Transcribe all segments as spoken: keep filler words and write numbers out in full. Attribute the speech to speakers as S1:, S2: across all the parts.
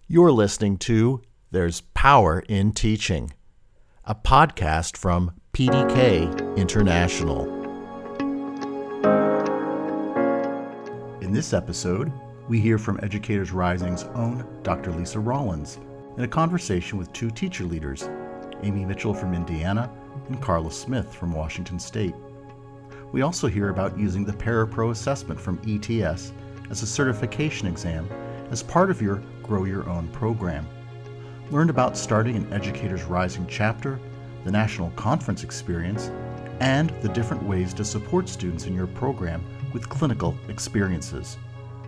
S1: You're listening to There's Power in Teaching, a podcast from P D K International. In this episode, we hear from Educators Rising's own Doctor Lisa Rollins in a conversation with two teacher leaders, Amy Mitchell from Indiana and Carla Smith from Washington State. We also hear about using the Parapro assessment from E T S as a certification exam as part of your Grow Your Own program. Learn about starting an Educators Rising chapter, the national conference experience, and the different ways to support students in your program with clinical experiences.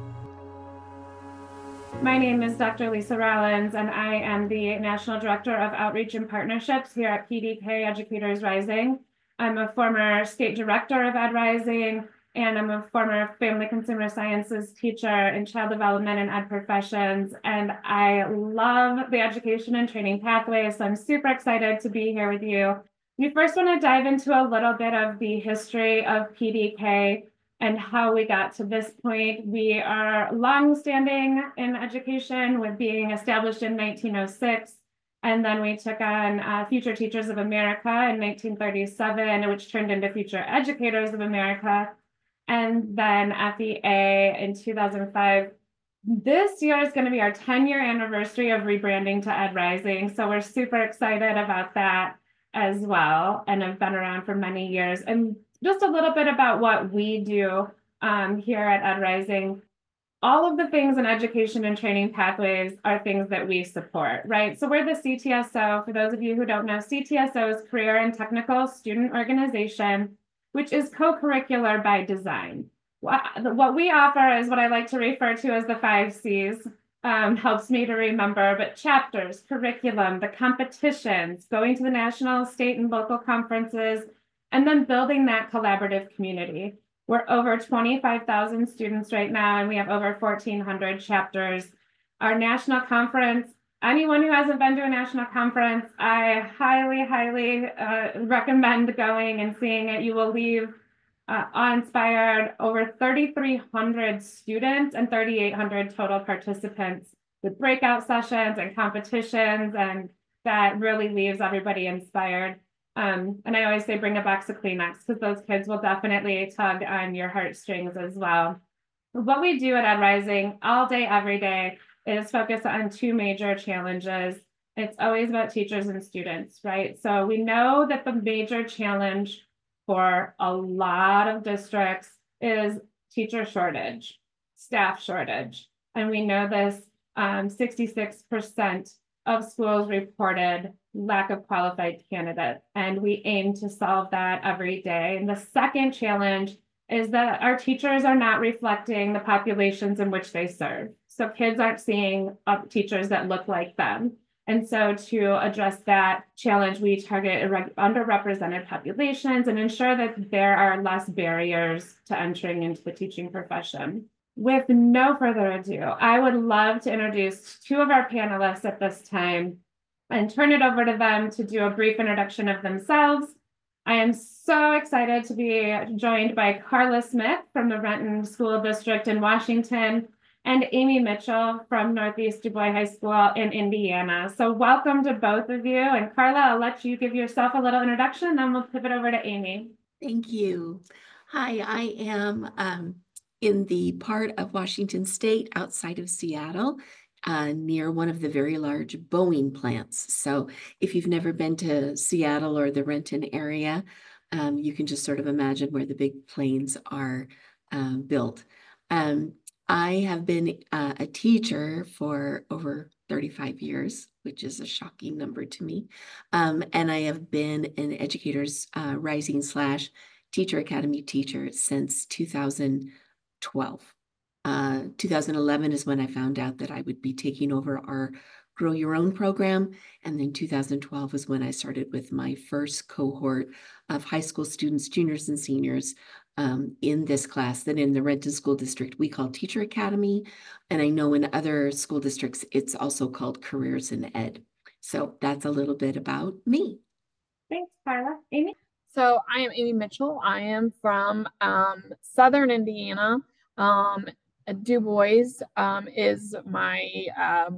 S2: My name is Doctor Lisa Rollins, and I am the National Director of Outreach and Partnerships here at P D K Educators Rising. I'm a former state director of Ed Rising, and I'm a former family consumer sciences teacher in child development and ed professions. And I love the education and training pathways, so I'm super excited to be here with you. We first want to dive into a little bit of the history of P D K and how we got to this point. We are long-standing in education with being established in nineteen oh six. And then we took on uh, Future Teachers of America in nineteen thirty-seven, which turned into Future Educators of America. And then F E A in two thousand five. This year is going to be our ten-year anniversary of rebranding to Ed Rising. So we're super excited about that as well, and have been around for many years. And just a little bit about what we do um, here at Ed Rising. All of the things in education and training pathways are things that we support, right? So we're the C T S O. For those of you who don't know, C T S O is Career and Technical Student Organization, which is co-curricular by design. What, what we offer is what I like to refer to as the five C's. Um, helps me to remember, but chapters, curriculum, the competitions, going to the national, state, and local conferences, and then building that collaborative community. We're over twenty-five thousand students right now, and we have over fourteen hundred chapters. Our national conference, anyone who hasn't been to a national conference, I highly, highly uh, recommend going and seeing it. You will leave uh, awe-inspired. Over thirty-three hundred students and thirty-eight hundred total participants with breakout sessions and competitions, and that really leaves everybody inspired. Um, and I always say bring a box of Kleenex, because those kids will definitely tug on your heartstrings as well. What we do at Ed Rising all day, every day, is focus on two major challenges. It's always about teachers and students, right? So we know that the major challenge for a lot of districts is teacher shortage, staff shortage. And we know this, um, sixty-six percent of schools reported lack of qualified candidates, and we aim to solve that every day. And the second challenge is that our teachers are not reflecting the populations in which they serve. So kids aren't seeing uh, teachers that look like them. And so to address that challenge, we target underrepresented populations and ensure that there are less barriers to entering into the teaching profession. With no further ado, I would love to introduce two of our panelists at this time and turn it over to them to do a brief introduction of themselves. I am so excited to be joined by Carla Smith from the Renton School District in Washington and Amy Mitchell from Northeast DuBois High School in Indiana. So welcome to both of you. And Carla, I'll let you give yourself a little introduction, then we'll pivot over to Amy.
S3: Thank you. Hi, I am um, in the part of Washington State outside of Seattle, uh, near one of the very large Boeing plants. So if you've never been to Seattle or the Renton area, um, you can just sort of imagine where the big planes are um, built. Um, I have been uh, a teacher for over thirty-five years, which is a shocking number to me. Um, and I have been an Educators uh, Rising slash Teacher Academy teacher since two thousand twelve. Uh, two thousand eleven is when I found out that I would be taking over our Grow Your Own program. And then two thousand twelve was when I started with my first cohort of high school students, juniors and seniors um, in this class that in the Renton School District we call Teacher Academy. And I know in other school districts, it's also called Careers in Ed. So that's a little bit about me.
S2: Thanks, Carla. Amy?
S4: So I am Amy Mitchell. I am from um, Southern Indiana. Um, Du Bois um, is my um,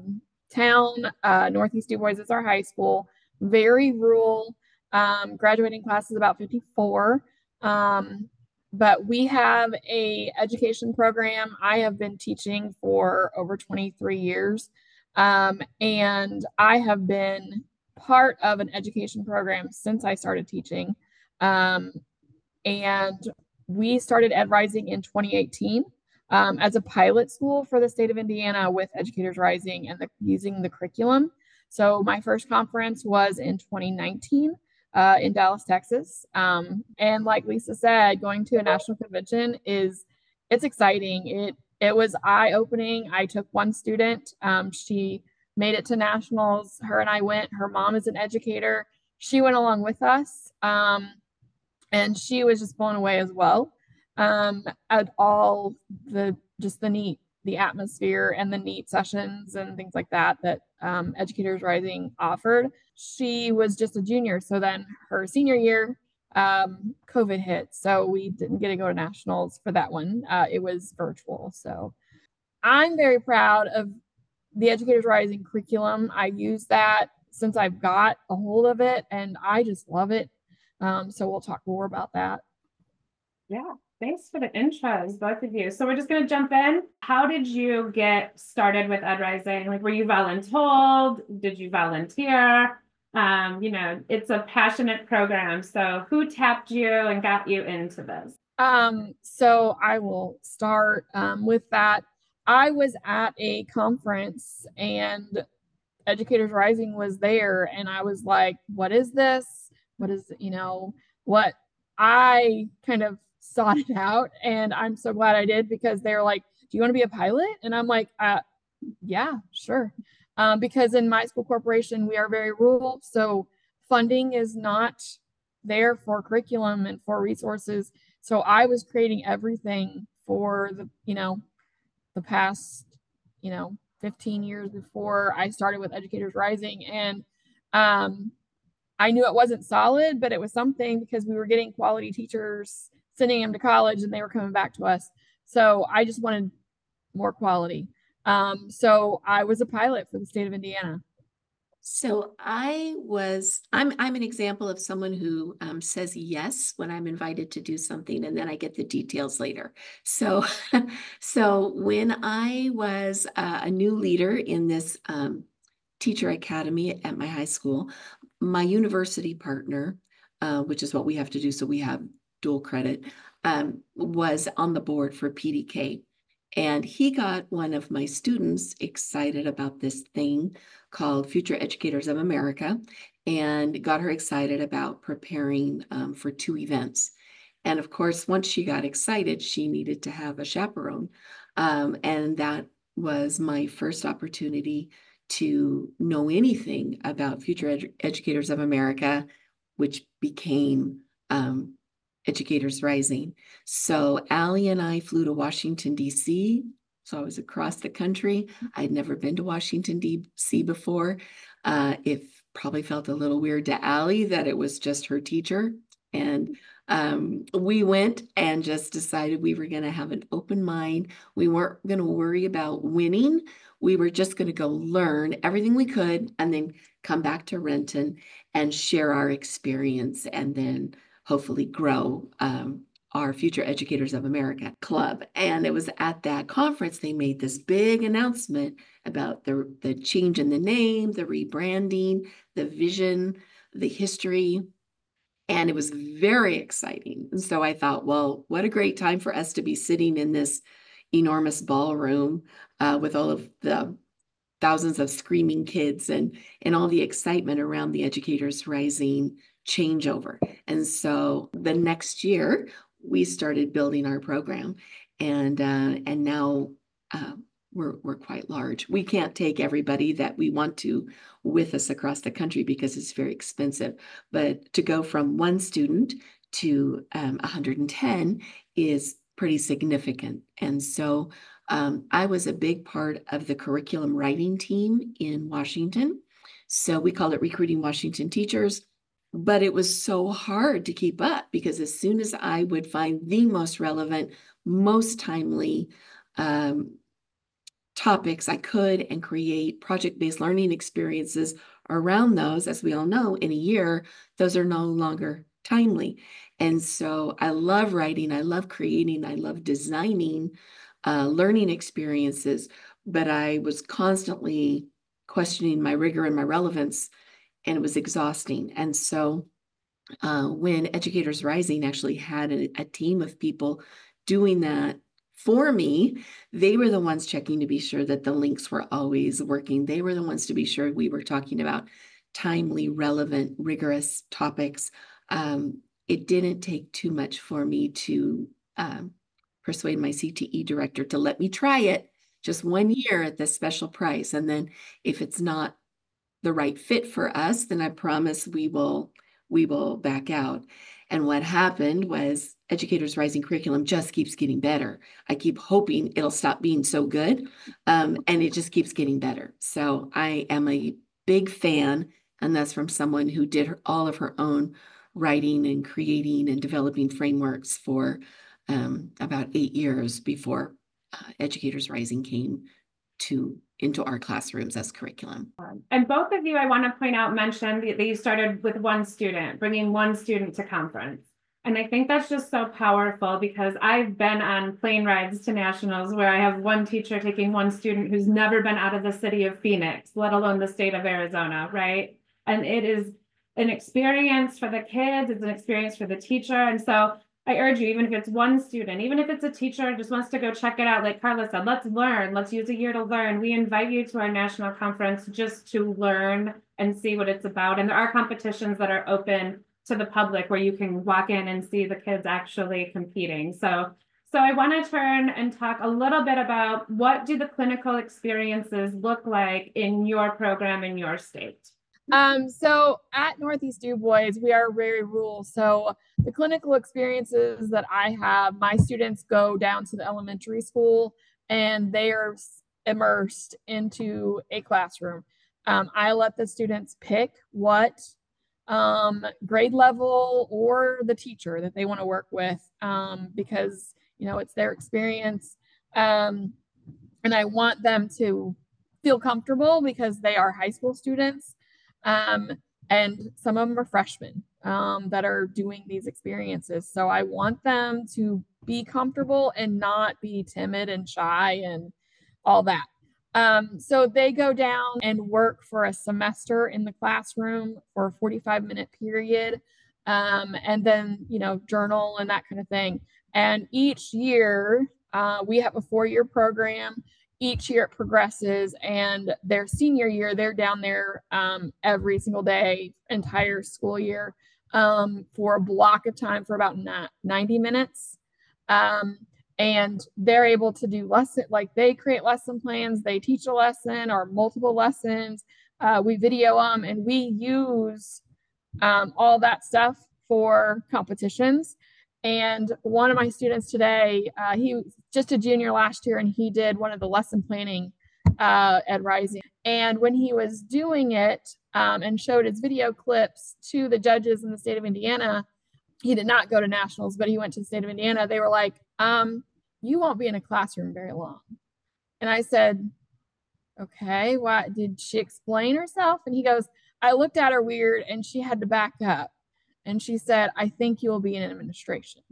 S4: town. Uh, Northeast Du Bois is our high school, very rural. Um, graduating class is about fifty-four. Um, but we have a education program. I have been teaching for over twenty-three years. Um, and I have been part of an education program since I started teaching. Um, and we started Ed Rising in twenty eighteen um, as a pilot school for the state of Indiana with Educators Rising and the, using the curriculum. So my first conference was in twenty nineteen uh, in Dallas, Texas. Um, and like Lisa said, going to a national convention is, it's exciting. It, it was eye-opening. I took one student. Um, she made it to nationals. Her and I went. Her mom is an educator. She went along with us. Um, and she was just blown away as well um, at all the just the neat the atmosphere and the neat sessions and things like that that um, Educators Rising offered. She was just a junior, so then her senior year um, COVID hit, so we didn't get to go to nationals for that one. Uh, it was virtual. So I'm very proud of the Educators Rising curriculum. I use that since I've got a hold of it, and I just love it. Um, so we'll talk more about that.
S2: Yeah, thanks for the intros, both of you. So we're just going to jump in. How did you get started with Ed Rising? Like, were you voluntold? Did you volunteer? Um, you know, it's a passionate program. So who tapped you and got you into this?
S4: Um, so I will start um, with that. I was at a conference and Educators Rising was there, and I was like, what is this? What is, you know, what I kind of sought it out. And I'm so glad I did, because they're like, do you want to be a pilot? And I'm like, uh, yeah, sure. Um, because in my school corporation, we are very rural. So funding is not there for curriculum and for resources. So I was creating everything for the, you know, the past, you know, fifteen years before I started with Educators Rising. And um, I knew it wasn't solid, but it was something, because we were getting quality teachers, sending them to college, and they were coming back to us. So I just wanted more quality. Um, so I was a pilot for the state of Indiana.
S3: So I was, I'm, I'm an example of someone who um, says yes when I'm invited to do something, and then I get the details later. So, so when I was uh, a new leader in this um, teacher academy at my high school, my university partner, uh, which is what we have to do, so we have dual credit, um, was on the board for P D K. And he got one of my students excited about this thing called Future Educators of America, and got her excited about preparing um, for two events. And of course, once she got excited, she needed to have a chaperone. Um, and that was my first opportunity to know anything about Future Edu- Educators of America, which became um, Educators Rising. So Allie and I flew to Washington, D C. So I was across the country. I'd never been to Washington, D C before. Uh, it probably felt a little weird to Allie that it was just her teacher. And um, we went and just decided we were going to have an open mind. We weren't going to worry about winning. We were just going to go learn everything we could, and then come back to Renton and share our experience, and then hopefully grow um, our Future Educators of America club. And it was at that conference they made this big announcement about the, the change in the name, the rebranding, the vision, the history. And it was very exciting. And so I thought, well, what a great time for us to be sitting in this enormous ballroom uh, with all of the thousands of screaming kids and, and all the excitement around the Educators Rising changeover. And so the next year, we started building our program, and uh, and now uh, we're we're quite large. We can't take everybody that we want to with us across the country because it's very expensive. But to go from one student to um, one hundred ten is pretty significant. And so um, I was a big part of the curriculum writing team in Washington. So we called it Recruiting Washington Teachers. But it was so hard to keep up, because as soon as I would find the most relevant, most timely, um, topics I could and create project-based learning experiences around those. As we all know, in a year, those are no longer timely. And so I love writing, I love creating, I love designing uh, learning experiences, but I was constantly questioning my rigor and my relevance, and it was exhausting. And so uh, when Educators Rising actually had a, a team of people doing that for me, they were the ones checking to be sure that the links were always working. They were the ones to be sure we were talking about timely, relevant, rigorous topics. Um, it didn't take too much for me to um, persuade my C T E director to let me try it just one year at this special price. And then if it's not the right fit for us, then I promise we will we will back out. And what happened was Educators Rising curriculum just keeps getting better. I keep hoping it'll stop being so good, um, and it just keeps getting better. So I am a big fan, and that's from someone who did her, all of her own writing and creating and developing frameworks for um, about eight years before uh, Educators Rising came to into our classrooms as curriculum.
S2: And both of you, I want to point out, mentioned that you started with one student, bringing one student to conference. And I think that's just so powerful, because I've been on plane rides to nationals where I have one teacher taking one student who's never been out of the city of Phoenix, let alone the state of Arizona, right? And it is an experience for the kids, it's an experience for the teacher. And so I urge you, even if it's one student, even if it's a teacher who just wants to go check it out, like Carla said, let's learn, let's use a year to learn. We invite you to our national conference just to learn and see what it's about. And there are competitions that are open to the public where you can walk in and see the kids actually competing. So, so I want to turn and talk a little bit about what do the clinical experiences look like in your program in your state?
S4: Um, so at Northeast Du Bois, we are very rural. So the clinical experiences that I have, my students go down to the elementary school and they are immersed into a classroom. Um, I let the students pick what um, grade level or the teacher that they want to work with, um, because, you know, it's their experience. Um, and I want them to feel comfortable because they are high school students. Um, and some of them are freshmen um, that are doing these experiences. So I want them to be comfortable and not be timid and shy and all that. Um, so they go down and work for a semester in the classroom for a forty-five minute period. Um, and then, you know, journal and that kind of thing. And each year, uh, we have a four year program. Each year it progresses, and their senior year, they're down there um, every single day, entire school year, um, for a block of time for about ninety minutes. Um, and they're able to do lesson, like they create lesson plans, they teach a lesson or multiple lessons. Uh, we video them, and we use um, all that stuff for competitions. And one of my students today, uh, he was just a junior last year, and he did one of the lesson planning uh, at Rising. And when he was doing it um, and showed his video clips to the judges in the state of Indiana, he did not go to nationals, but he went to the state of Indiana. They were like, um, you won't be in a classroom very long. And I said, okay, why? Did she explain herself? And he goes, I looked at her weird and she had to back up. And she said, I think you'll be in administration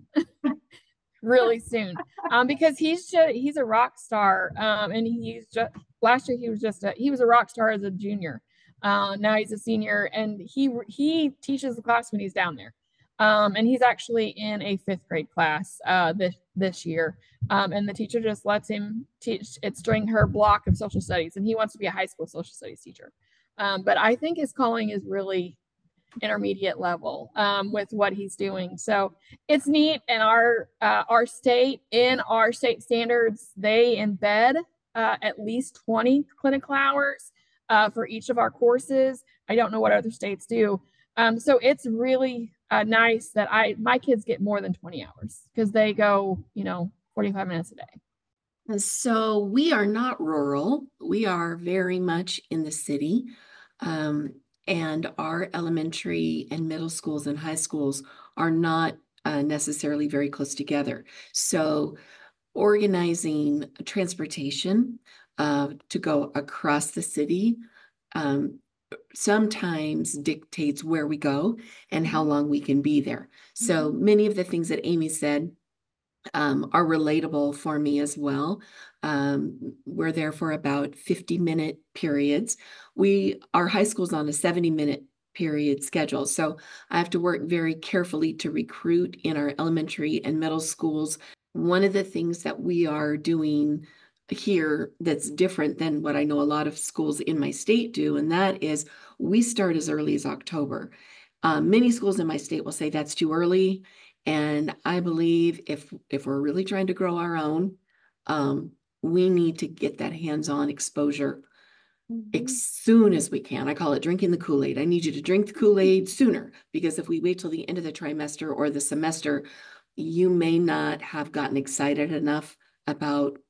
S4: really soon. Um, because he's just, he's a rock star. Um, and he's just, last year he was just, a, he was a rock star as a junior. Uh, now he's a senior, and he, he teaches the class when he's down there. Um, and he's actually in a fifth grade class uh, this, this year. Um, and the teacher just lets him teach. It's during her block of social studies, and he wants to be a high school social studies teacher. Um, but I think his calling is really intermediate level um, with what he's doing. So it's neat. And our uh, our state, in our state standards, they embed uh, at least twenty clinical hours uh, for each of our courses. I don't know what other states do. Um, so it's really uh, nice that I my kids get more than twenty hours because they go, you know, forty-five minutes a day.
S3: So we are not rural. We are very much in the city. Um, and our elementary and middle schools and high schools are not uh, necessarily very close together. So organizing transportation uh, to go across the city um, sometimes dictates where we go and how long we can be there. So many of the things that Amy said um, are relatable for me as well. Um, we're there for about fifty minute periods. We, our high school's on a seventy minute period schedule. So I have to work very carefully to recruit in our elementary and middle schools. One of the things that we are doing here that's different than what I know a lot of schools in my state do, and that is we start as early as October. Um, many schools in my state will say that's too early. And I believe if if we're really trying to grow our own, um, we need to get that hands-on exposure
S2: Mhm.
S3: as soon as we can. I call it drinking the Kool-Aid. I need you to drink the Kool-Aid sooner, because if we wait till the end of the trimester or the semester, you may not have gotten excited enough about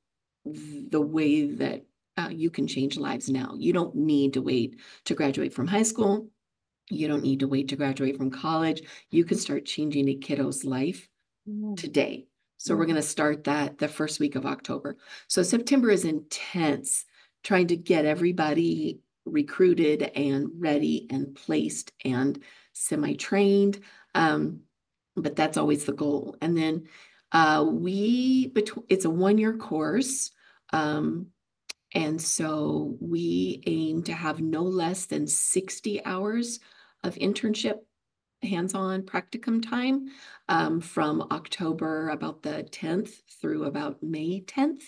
S3: the way that uh, you can change lives now. You don't need to wait to graduate from high school. You don't need to wait to graduate from college. You can start changing a kiddo's life
S2: Mhm.
S3: today. So we're going to start that the first week of October. So September is intense, trying to get everybody recruited and ready and placed and semi-trained. Um, but that's always the goal. And then uh, we, it's a one-year course. Um, and so we aim to have no less than sixty hours of internship hands-on practicum time um, from October about the tenth through about May tenth.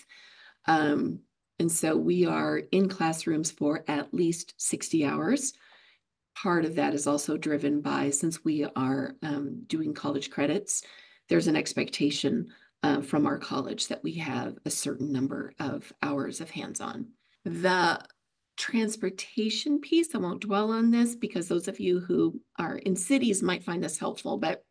S3: Um, and so we are in classrooms for at least sixty hours. Part of that is also driven by, since we are um, doing college credits, there's an expectation uh, from our college that we have a certain number of hours of hands-on. The transportation piece, I won't dwell on this because those of you who are in cities might find this helpful, but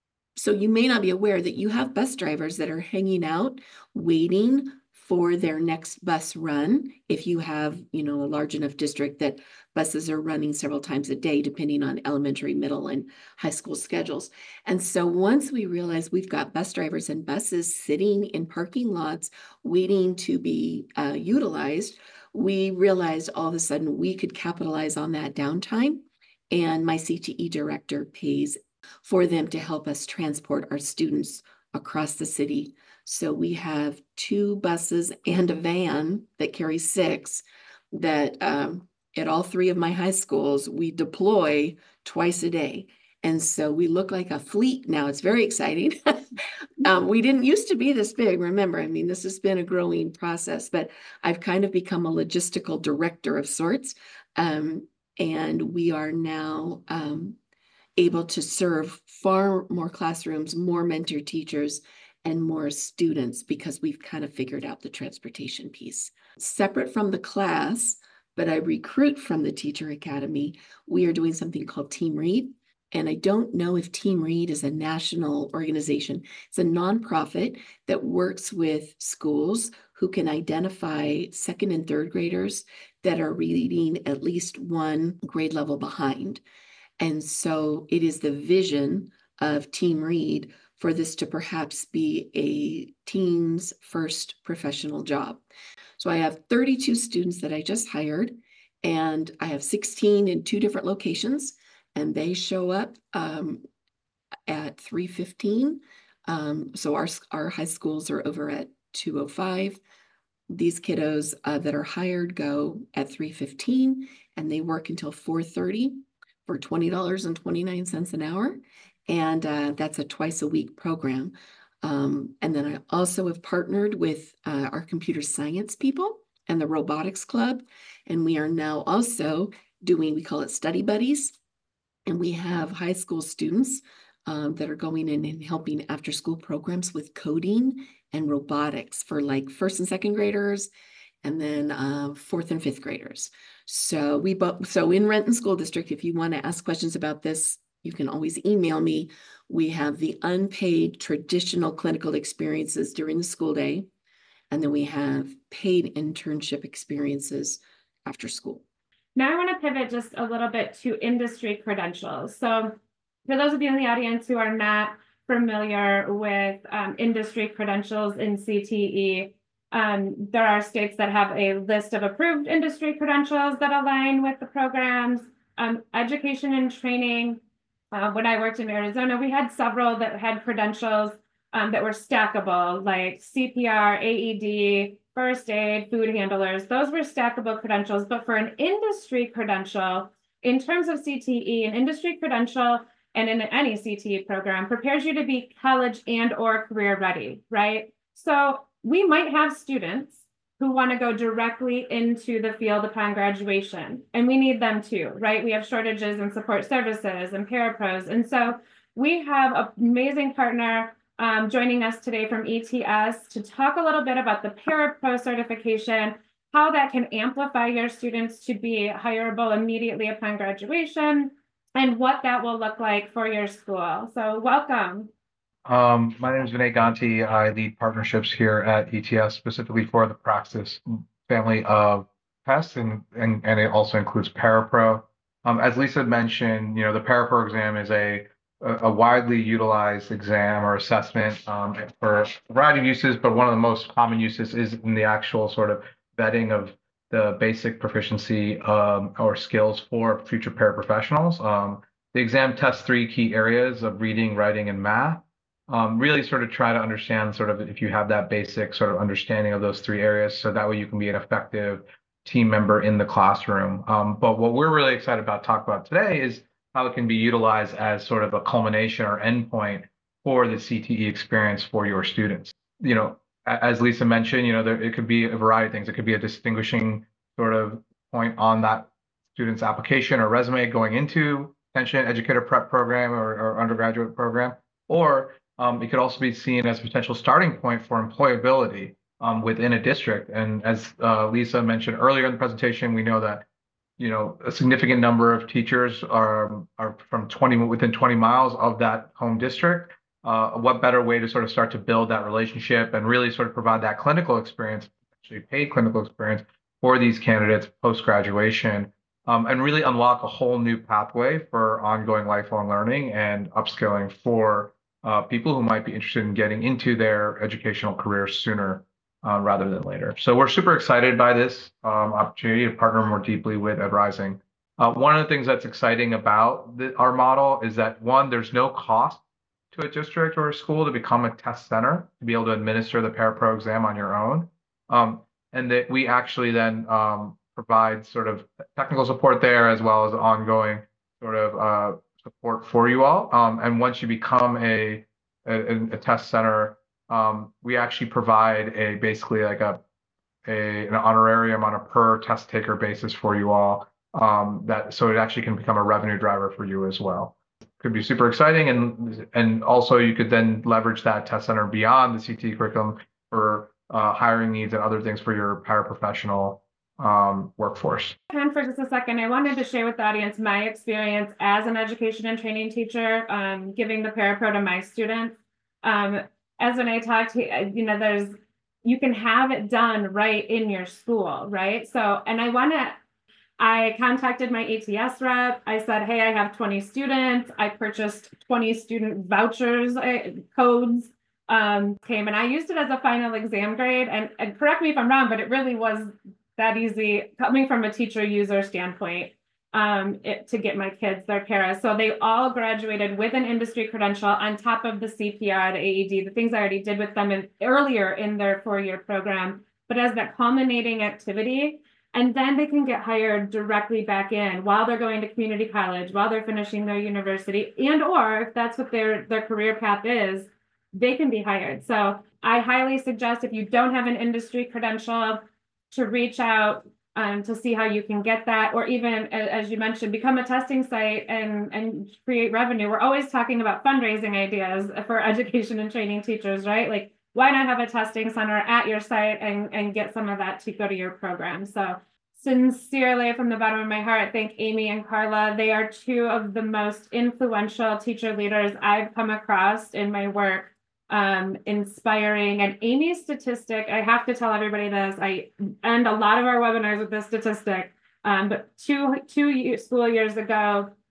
S3: so you may not be aware that you have bus drivers that are hanging out, waiting for their next bus run. If you have, you know, a large enough district that buses are running several times a day, depending on elementary, middle, and high school schedules. And so once we realize we've got bus drivers and buses sitting in parking lots, waiting to be uh, utilized, we realized all of a sudden we could capitalize on that downtime. And my C T E director pays for them to help us transport our students across the city. So we have two buses and a van that carries six that um, at all three of my high schools, we deploy twice a day. And so we look like a fleet now. It's very exciting. um, we didn't used to be this big. Remember, I mean, this has been a growing process, but I've kind of become a logistical director of sorts. Um, and we are now um, able to serve far more classrooms, more mentor teachers, and more students because we've kind of figured out the transportation piece. Separate from the class, but I recruit from the Teacher Academy, we are doing something called Team Read. And I don't know if Team Read is a national organization. It's a nonprofit that works with schools who can identify second and third graders that are reading at least one grade level behind. And so it is the vision of Team Read for this to perhaps be a teen's first professional job. So I have thirty-two students that I just hired, and I have sixteen in two different locations, and they show up um, at three fifteen. Um, so our, our high schools are over at two oh five. These kiddos uh, that are hired go at three fifteen, and they work until four thirty. For twenty dollars and twenty-nine cents an hour. And uh, that's a twice a week program. Um, and then I also have partnered with uh, our computer science people and the robotics club. And we are now also doing, we call it study buddies. And we have high school students um, that are going in and helping after school programs with coding and robotics for like first and second graders, and then uh, fourth and fifth graders. So we so in Renton School District, if you want to ask questions about this, you can always email me. We have the unpaid traditional clinical experiences during the school day, and then we have paid internship experiences after school.
S2: Now I want to pivot just a little bit to industry credentials. So for those of you in the audience who are not familiar with um, industry credentials in C T E, Um, there are states that have a list of approved industry credentials that align with the programs. Um, education and training. Uh, when I worked in Arizona, we had several that had credentials um, that were stackable, like C P R, A E D, first aid, food handlers. Those were stackable credentials. But for an industry credential, in terms of C T E, an industry credential and in any C T E program prepares you to be college and or career ready, right? So we might have students who want to go directly into the field upon graduation, and we need them too, right? We have shortages in support services and parapros. And so we have an amazing partner um, joining us today from E T S to talk a little bit about the parapro certification, how that can amplify your students to be hireable immediately upon graduation, and what that will look like for your school. So welcome.
S5: Um, my name is Vinay Ganti. I lead partnerships here at E T S, specifically for the Praxis family of tests, and, and, and it also includes Parapro. Um, as Lisa mentioned, you know, the Parapro exam is a, a widely utilized exam or assessment um, for a variety of uses, but one of the most common uses is in the actual sort of vetting of the basic proficiency um, or skills for future paraprofessionals. Um, the exam tests three key areas of reading, writing, and math. Um, really sort of try to understand sort of if you have that basic sort of understanding of those three areas, so that way you can be an effective team member in the classroom. Um, but what we're really excited about to talk about today is how it can be utilized as sort of a culmination or endpoint for the C T E experience for your students. You know, as Lisa mentioned, you know, there, it could be a variety of things. It could be a distinguishing sort of point on that student's application or resume going into potentially an educator prep program or, or undergraduate program, or Um, it could also be seen as a potential starting point for employability um, within a district. And as uh, Lisa mentioned earlier in the presentation, we know that, you know, a significant number of teachers are, are from twenty within twenty miles of that home district. Uh, what better way to sort of start to build that relationship and really sort of provide that clinical experience, actually paid clinical experience for these candidates post-graduation, um, and really unlock a whole new pathway for ongoing lifelong learning and upskilling for Uh, people who might be interested in getting into their educational career sooner uh, rather than later. So we're super excited by this um, opportunity to partner more deeply with EdRising. Uh, one of the things that's exciting about the, our model is that, one, there's no cost to a district or a school to become a test center, to be able to administer the Parapro exam on your own. Um, and that we actually then um, provide sort of technical support there, as well as ongoing sort of uh, support for you all. Um, and once you become a, a, a test center, um, we actually provide a basically like a, a an honorarium on a per test taker basis for you all. Um, that so it actually can become a revenue driver for you as well. Could be super exciting, and and also you could then leverage that test center beyond the C T E curriculum for uh, hiring needs and other things for your paraprofessional um, workforce.
S2: And for just a second, I wanted to share with the audience my experience as an education and training teacher, um, giving the Parapro to my students. Um, as when I talked, you know, there's, you can have it done right in your school, right? So, and I want to, I contacted my A T S rep. I said, hey, I have twenty students. I purchased twenty student vouchers, uh, codes. Um, came and I used it as a final exam grade. And, and correct me if I'm wrong, but it really was that easy coming from a teacher user standpoint um, it, to get my kids their para. So they all graduated with an industry credential on top of the C P R, the A E D, the things I already did with them in, earlier in their four-year program, but as that culminating activity. And then they can get hired directly back in while they're going to community college, while they're finishing their university, and or if that's what their, their career path is, they can be hired. So I highly suggest, if you don't have an industry credential, to reach out um, to see how you can get that, or even, as you mentioned, become a testing site and, and create revenue. We're always talking about fundraising ideas for education and training teachers, right? Like, why not have a testing center at your site and, and get some of that to go to your program? So sincerely, from the bottom of my heart, thank Amy and Carla. They are two of the most influential teacher leaders I've come across in my work. Um, inspiring. And Amy's statistic, I have to tell everybody this, I end a lot of our webinars with this statistic, um, but two, two school years ago,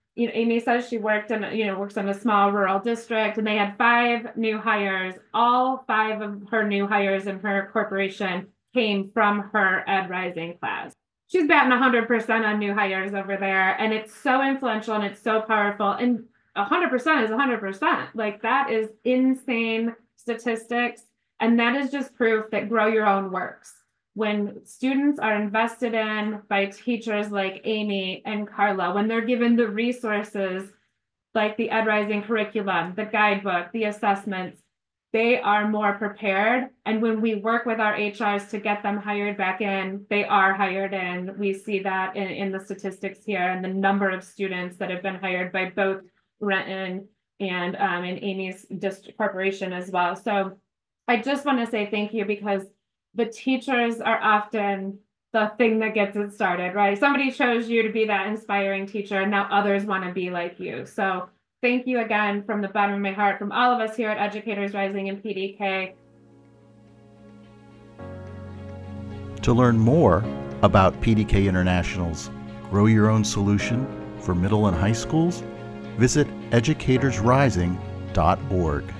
S2: you know, Amy says she worked in, you know, works in a small rural district, and they had five new hires. All five of her new hires in her corporation came from her Ed Rising class. She's batting one hundred percent on new hires over there, and it's so influential and it's so powerful. And one hundred percent is one hundred percent. Like, that is insane statistics. And that is just proof that grow your own works. When students are invested in by teachers like Amy and Carla, when they're given the resources like the Ed Rising curriculum, the guidebook, the assessments, they are more prepared. And when we work with our H Rs to get them hired back in, they are hired in. We see that in, in the statistics here and the number of students that have been hired by both Renton and um, in Amy's district corporation as well. So I just want to say thank you, because the teachers are often the thing that gets it started, right? Somebody chose you to be that inspiring teacher, and now others want to be like you. So thank you again from the bottom of my heart, from all of us here at Educators Rising and P D K.
S1: To learn more about P D K International's Grow Your Own Solution for middle and high schools, visit educators rising dot org.